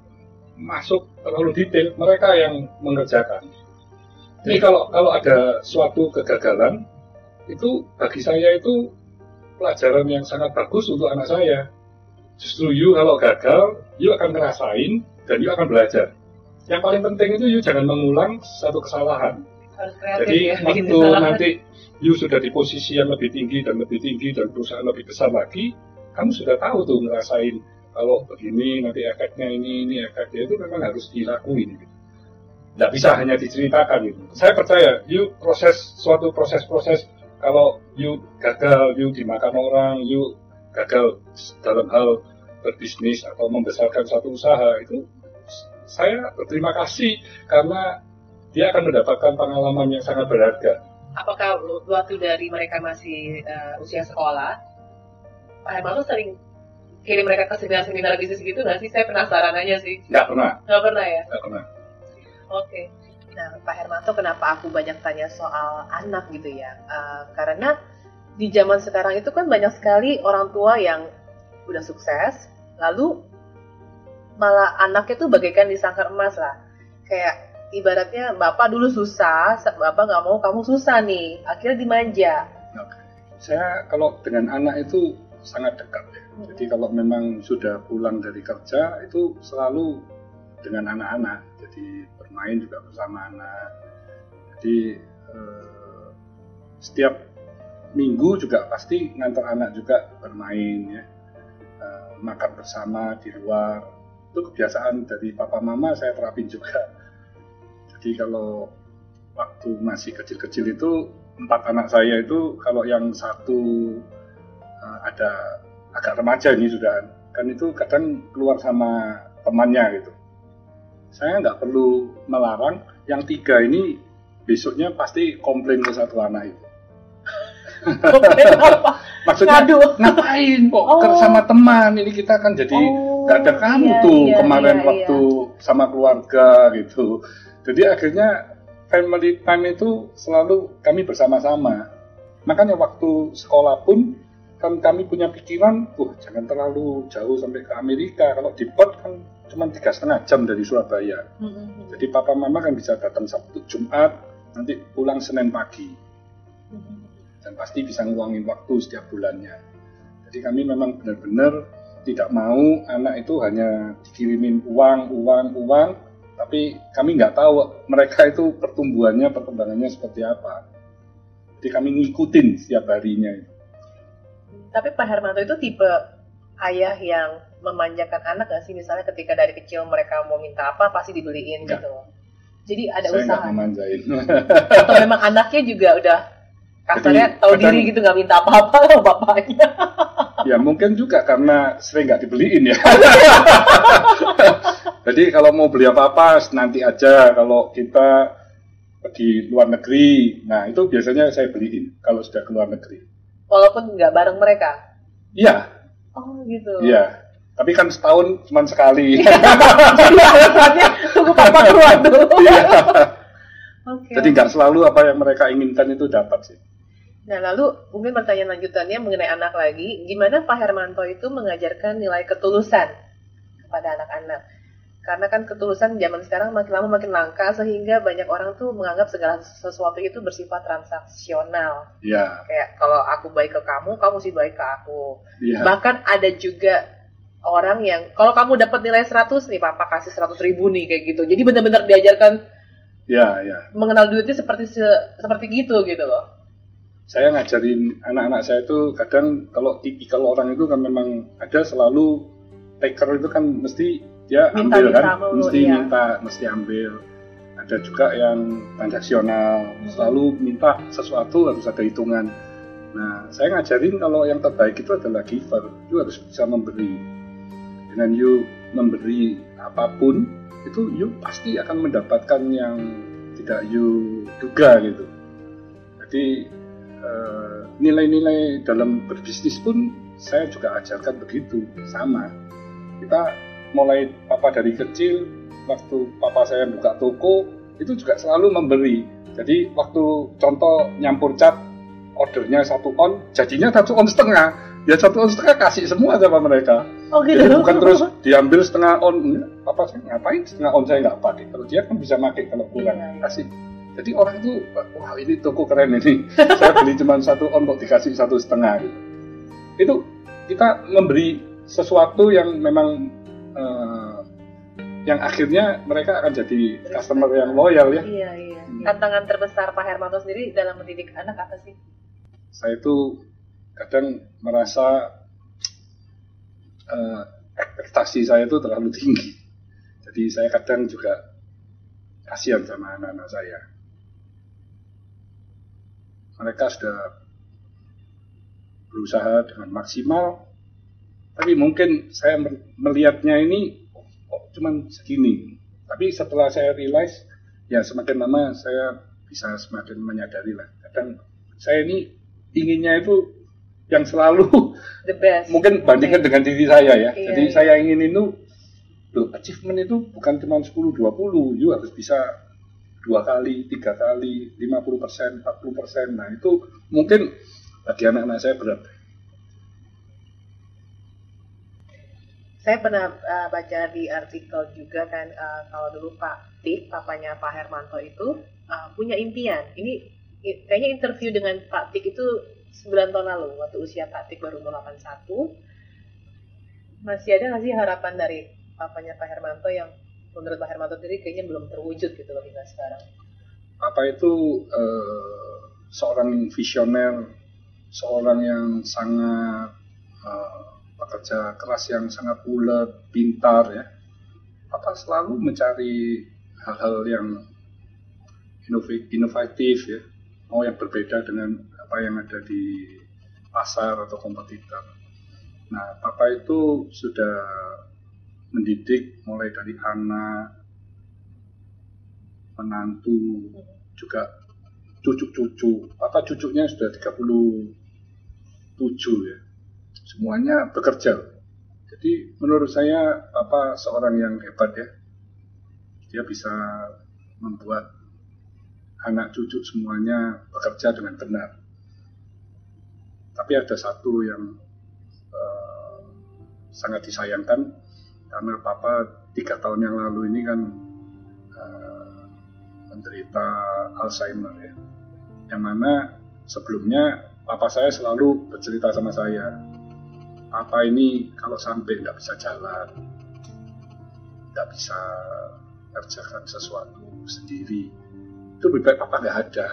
masuk terlalu detail, mereka yang mengerjakan. Jadi kalau kalau ada suatu kegagalan, itu bagi saya itu pelajaran yang sangat bagus untuk anak saya. Justru you kalau gagal, you akan ngerasain dan you akan belajar. Yang paling penting itu you jangan mengulang satu kesalahan. Jadi ya, waktu nanti you sudah di posisi yang lebih tinggi dan lebih tinggi dan perusahaan lebih besar lagi, kamu sudah tahu tuh ngerasain kalau begini nanti efeknya ini, ini efeknya itu memang harus dilakuin. Gitu. Nggak bisa hanya diceritakan gitu. Saya percaya, you proses suatu proses-proses kalau you gagal, you dimakan orang, you gagal dalam hal berbisnis atau membesarkan suatu usaha itu, saya berterima kasih karena dia akan mendapatkan pengalaman yang sangat berharga. Apakah waktu dari mereka masih uh, usia sekolah, Pak Hermanto sering kirim mereka ke seminar-seminar bisnis gitu nggak sih? Saya penasaran aja sih. Nggak pernah. Nggak pernah ya? Nggak pernah. Oke. Okay. Nah, Pak Hermanto, kenapa aku banyak tanya soal anak gitu ya? Uh, karena di zaman sekarang itu kan banyak sekali orang tua yang udah sukses, lalu malah anaknya tuh bagaikan disangkar emas lah. Kayak ibaratnya bapak dulu susah, bapak nggak mau kamu susah nih, akhirnya dimanja. Oke. Saya kalau dengan anak itu sangat dekat ya. Hmm. Jadi kalau memang sudah pulang dari kerja itu selalu dengan anak-anak. Jadi bermain juga bersama anak. Jadi eh, setiap minggu juga pasti ngantar anak juga bermain ya, eh, makan bersama di luar. Itu kebiasaan dari papa mama saya terapin juga. Jadi kalau waktu masih kecil-kecil itu empat anak saya itu kalau yang satu uh, ada agak remaja ini sudah kan itu kadang keluar sama temannya gitu. Saya nggak perlu melarang, yang tiga ini besoknya pasti komplain ke satu anak itu. Komplain apa? Maksudnya Aduh. ngapain kok oh. sama teman ini kita kan jadi nggak oh, ada kamu iya, tuh iya, kemarin iya, waktu iya. sama keluarga gitu. Jadi akhirnya family time itu selalu kami bersama-sama. Makanya waktu sekolah pun kan kami punya pikiran, uh jangan terlalu jauh sampai ke Amerika. Kalau di Perth kan cuma tiga setengah jam dari Surabaya. Mm-hmm. Jadi papa mama kan bisa datang Sabtu Jumat, nanti pulang Senin pagi. Mm-hmm. Dan pasti bisa nguangin waktu setiap bulannya. Jadi kami memang benar-benar tidak mau anak itu hanya dikirimin uang, uang, uang. Tapi kami nggak tahu mereka itu pertumbuhannya, perkembangannya seperti apa. Jadi kami ngikutin setiap harinya. Tapi Pak Hermanto itu tipe ayah yang memanjakan anak nggak sih? Misalnya ketika dari kecil mereka mau minta apa, pasti dibeliin ya. Gitu. Jadi ada Saya usaha. Saya nggak memanjain. Atau memang anaknya juga udah kasarnya tahu kadang, diri gitu, nggak minta apa-apa sama bapaknya. Ya mungkin juga karena sering nggak dibeliin ya. Jadi kalau mau beli apa-apa nanti aja, kalau kita di luar negeri, nah itu biasanya saya beliin kalau sudah ke luar negeri. Walaupun nggak bareng mereka? Iya. Oh gitu. Iya, tapi kan setahun cuma sekali. Jadi alasannya tunggu papa keluar dulu. Iya. Okay. Jadi nggak selalu apa yang mereka inginkan itu dapat sih. Nah lalu mungkin pertanyaan lanjutannya mengenai anak lagi, gimana Pak Hermanto itu mengajarkan nilai ketulusan kepada anak-anak? Karena kan ketulusan zaman sekarang makin lama makin langka, sehingga banyak orang tuh menganggap segala sesuatu itu bersifat transaksional. Iya. Kayak kalau aku baik ke kamu, kamu mesti baik ke aku. Ya. Bahkan ada juga orang yang kalau kamu dapat nilai seratus nih, papa kasih seratus ribu nih kayak gitu. Jadi benar-benar diajarkan ya, ya. mengenal duitnya seperti se, seperti gitu gitu loh. saya ngajarin anak-anak saya itu kadang kalau tipikal orang itu kan memang ada selalu taker itu kan mesti dia minta, ambil kan, mulu, mesti iya. minta, mesti ambil. Ada juga yang transaksional, hmm. selalu minta sesuatu harus ada hitungan. Nah, saya ngajarin kalau yang terbaik itu adalah giver, you harus bisa memberi. Dengan you memberi apapun, itu you pasti akan mendapatkan yang tidak you duga gitu. Jadi eh, nilai-nilai dalam berbisnis pun saya juga ajarkan begitu, sama. Kita mulai papa dari kecil, waktu papa saya buka toko, itu juga selalu memberi. Jadi waktu contoh nyampur cat, ordernya satu on, jadinya satu on setengah. Ya satu on setengah kasih semua sama mereka. Oh, gitu. Jadi bukan terus diambil setengah on, papa saya ngapain setengah on saya nggak pakai. Kalau dia kan bisa pakai kalau pulang, kasih. Jadi orang itu, wah ini toko keren ini. Saya beli cuma satu on kok dikasih satu setengah. Gitu. Itu kita memberi sesuatu yang memang uh, yang akhirnya mereka akan jadi customer yang loyal ya. Iya, iya. Tantangan terbesar Pak Hermanto sendiri dalam mendidik anak apa sih? Saya itu kadang merasa uh, ekspektasi saya itu terlalu tinggi. Jadi saya kadang juga kasihan sama anak-anak saya. Mereka sudah berusaha dengan maksimal, tapi mungkin saya melihatnya ini oh, cuman segini. Tapi setelah saya realize, ya semakin lama saya bisa semakin menyadari lah. Kadang saya ini inginnya itu yang selalu the best. Mungkin bandingkan okay. dengan diri saya ya. Iya, Jadi iya. saya ingin itu, loh, achievement itu bukan cuma sepuluh dua puluh, you harus bisa dua kali, tiga kali, lima puluh persen, empat puluh persen. Nah itu mungkin bagi anak-anak saya berat. Saya pernah uh, baca di artikel juga kan, uh, kalau dulu Pak Tik, papanya Pak Hermanto itu uh, punya impian. Ini kayaknya interview dengan Pak Tik itu sembilan tahun lalu, waktu usia Pak Tik baru umur delapan puluh satu. Masih ada nggak sih harapan dari papanya Pak Hermanto yang menurut Pak Hermanto sendiri kayaknya belum terwujud gitu loh hingga sekarang? Papa itu uh, seorang visioner, seorang yang sangat uh, pekerja keras, yang sangat ulet, pintar ya. Papa selalu mencari hal-hal yang inovatif ya, mau yang berbeda dengan apa yang ada di pasar atau kompetitor. Nah, Papa itu sudah mendidik mulai dari anak, menantu, juga cucu-cucu. Papa cucunya sudah tiga puluh tujuh ya. Semuanya bekerja. Jadi menurut saya Papa seorang yang hebat ya. Dia bisa membuat anak cucu semuanya bekerja dengan benar. Tapi ada satu yang uh, sangat disayangkan, karena Papa tiga tahun yang lalu ini kan uh, menderita Alzheimer ya. Yang mana sebelumnya Papa saya selalu bercerita sama saya, Papa ini kalau sampai nggak bisa jalan, nggak bisa kerjakan sesuatu sendiri, itu lebih baik Papa nggak ada.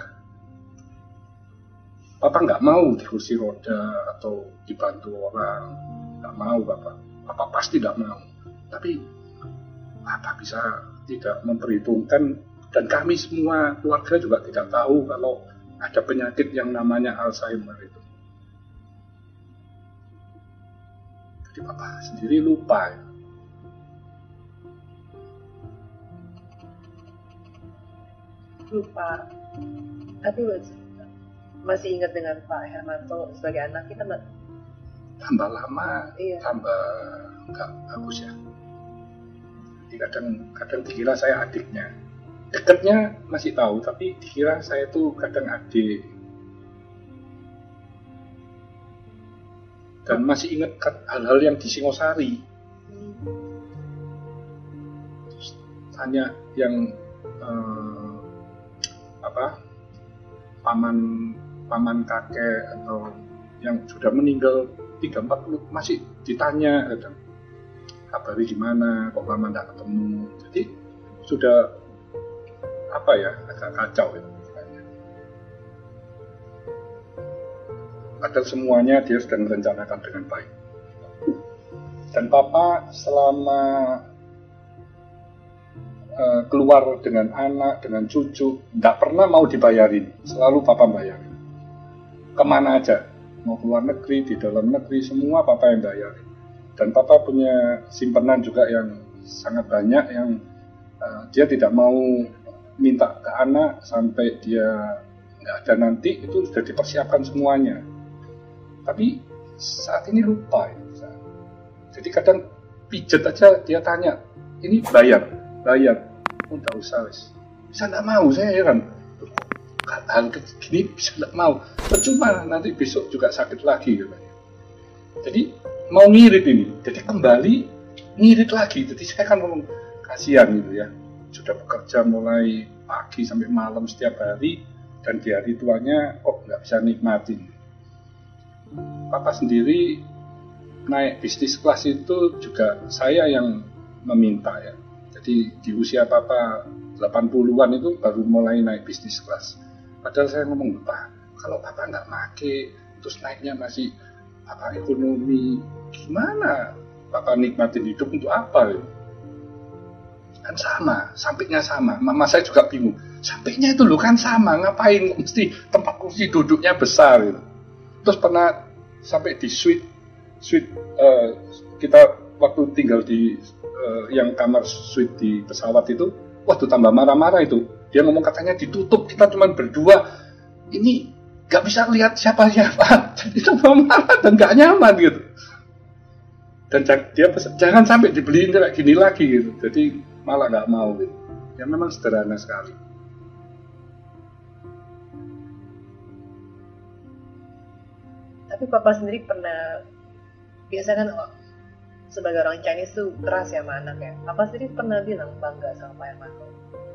Papa nggak mau di kursi roda atau dibantu orang, nggak mau Papa. Papa pasti nggak mau. Tapi Papa bisa tidak memperhitungkan, dan kami semua keluarga juga tidak tahu kalau ada penyakit yang namanya Alzheimer itu. Jadi Papa sendiri lupa. Lupa. Tapi masih ingat dengan Pak Hermanto sebagai anak kita, Mbak? Tambah lama, iya. tambah nggak bagus ya. Jadi kadang kadang dikira saya adiknya. Dekatnya masih tahu, tapi dikira saya tuh kadang adik. Dan masih ingat hal-hal yang di Singosari. Terus tanya yang eh, apa paman paman kakek atau yang sudah meninggal tiga empat puluh masih ditanya kadang kabari gimana, kok lama nggak ketemu. Jadi sudah apa ya, agak kacau itu. padahal semuanya dia sudah merencanakan dengan baik. Dan papa selama uh, keluar dengan anak, dengan cucu, tidak pernah mau dibayarin, selalu papa bayarin. Kemana aja, mau keluar negeri, di dalam negeri, semua papa yang bayarin. Dan papa punya simpanan juga yang sangat banyak yang uh, dia tidak mau minta ke anak sampai dia nggak ada nanti, itu sudah dipersiapkan semuanya. Tapi saat ini lupa ya. Jadi kadang pijet aja dia tanya, ini bayar, bayar, oh nggak usah wis. Bisa nggak mau, saya heran. Hal gini bisa nggak mau, percuma nanti besok juga sakit lagi katanya. Jadi mau ngirit ini, jadi kembali ngirit lagi. Jadi saya kan ngomong kasihan gitu ya, sudah bekerja mulai pagi sampai malam setiap hari, dan di hari tuanya kok nggak bisa nikmatin. Papa sendiri naik bisnis kelas itu juga saya yang meminta ya. Jadi di usia papa delapan puluhan itu baru mulai naik bisnis kelas. Padahal saya ngomong, Pak, kalau papa nggak make, terus naiknya masih apa ekonomi, gimana papa nikmatin hidup untuk apa? Ya? Kan sama, sampingnya sama. Mama saya juga bingung, sampingnya itu loh kan sama, ngapain mesti tempat kursi duduknya besar gitu. Terus pernah sampai di suite, suite uh, kita waktu tinggal di uh, yang kamar suite di pesawat itu, waduh tambah marah-marah itu. Dia ngomong katanya ditutup, kita cuma berdua, ini gak bisa lihat siapa-siapa, jadi tambah marah dan gak nyaman gitu. Dan dia pesan, jangan sampai dibeliin kayak gini lagi gitu, jadi malah gak mau gitu. Ya memang sederhana sekali. Tapi papa sendiri pernah, biasa kan sebagai orang Chinese tuh keras ya sama anaknya. Papa sendiri pernah bilang bangga sama Pak Hermanto?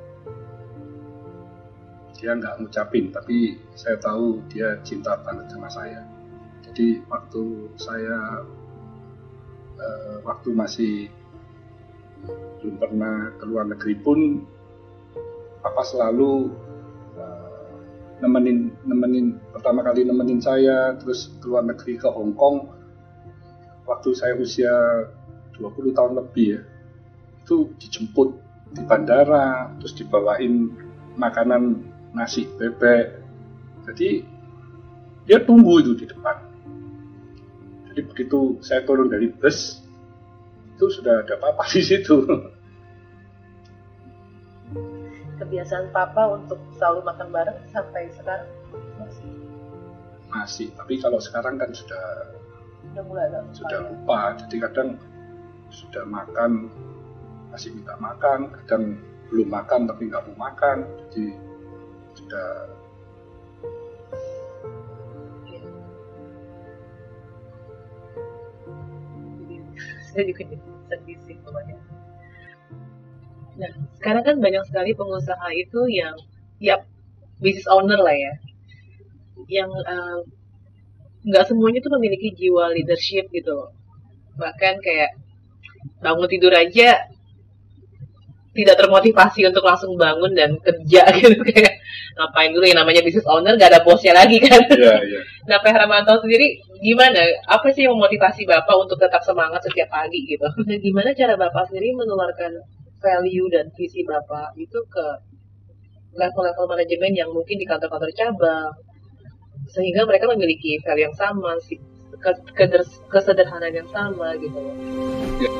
Dia nggak ngucapin, tapi saya tahu dia cinta banget sama saya. Jadi waktu saya uh, waktu masih belum pernah ke luar negeri pun, papa selalu uh, nemenin nemenin pertama kali nemenin saya, terus ke luar negeri ke Hong Kong. Waktu saya usia dua puluh tahun lebih ya, itu dijemput di bandara, terus dibawain makanan nasi bebek. Jadi dia tunggu itu di depan. Jadi begitu saya turun dari bus, itu sudah ada papa di situ. Kebiasaan papa untuk selalu makan bareng sampai sekarang masih? Masih, tapi kalau sekarang kan sudah sudah mulai agak sudah lupa. Jadi kadang sudah makan masih minta makan, kadang belum makan tapi nggak mau makan. Jadi sudah saya juga sedih sih pokoknya. Nah, sekarang kan banyak sekali pengusaha itu yang ya business owner lah ya, yang uh, nggak semuanya tuh memiliki jiwa leadership gitu loh. Bahkan kayak bangun tidur aja tidak termotivasi untuk langsung bangun dan kerja gitu, kayak ngapain dulu, yang namanya business owner gak ada bosnya lagi kan. Iya, iya. Nah, Pak Hermanto sendiri gimana? Apa sih yang memotivasi Bapak untuk tetap semangat setiap pagi gitu? Dan gimana cara Bapak sendiri menularkan value dan visi Bapak itu ke level-level manajemen yang mungkin di kantor-kantor cabang, sehingga mereka memiliki value yang sama, kesederhanaan yang sama gitu loh. Ya.